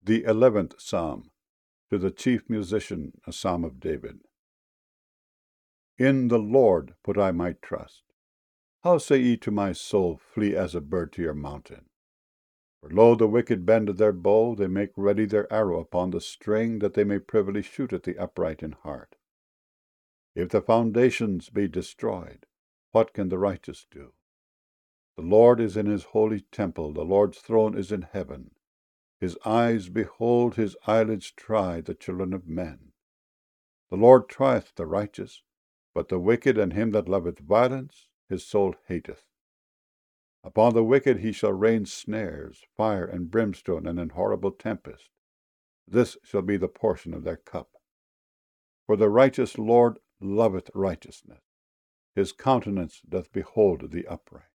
The 11th Psalm. To the chief musician, a psalm of David. In the Lord put I my trust. How say ye to my soul, Flee as a bird to your mountain? For lo, the wicked bend their bow, they make ready their arrow upon the string, that they may privily shoot at the upright in heart. If the foundations be destroyed, what can the righteous do? The Lord is in his holy temple, the Lord's throne is in heaven. His eyes behold, his eyelids try the children of men. The Lord trieth the righteous, but the wicked and him that loveth violence his soul hateth. Upon the wicked he shall rain snares, fire and brimstone, and an horrible tempest. This shall be the portion of their cup. For the righteous Lord loveth righteousness. His countenance doth behold the upright.